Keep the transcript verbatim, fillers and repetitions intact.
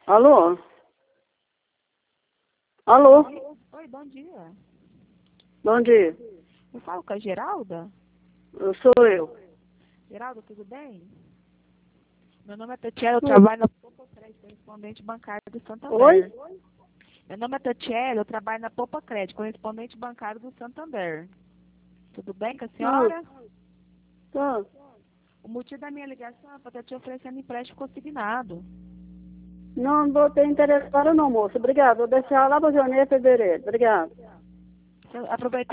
Alô? Alô? Oi, bom dia. Bom dia. Eu falo com a Geralda? Eu sou eu. Geralda, tudo bem? Meu nome é Tatiana, eu Tudo. trabalho na Popa Crédito, correspondente bancário do Oi? Santander. Meu nome é Tatiana, eu trabalho na Popa Crédito, correspondente bancário do Santander. Tudo bem com a Não, senhora? tá. O motivo da minha ligação é para estar te oferecendo empréstimo consignado. Não, não vou ter interesse agora não, moço. Obrigado. Vou deixar lá para janeiro, fevereiro. Obrigado. Aproveitar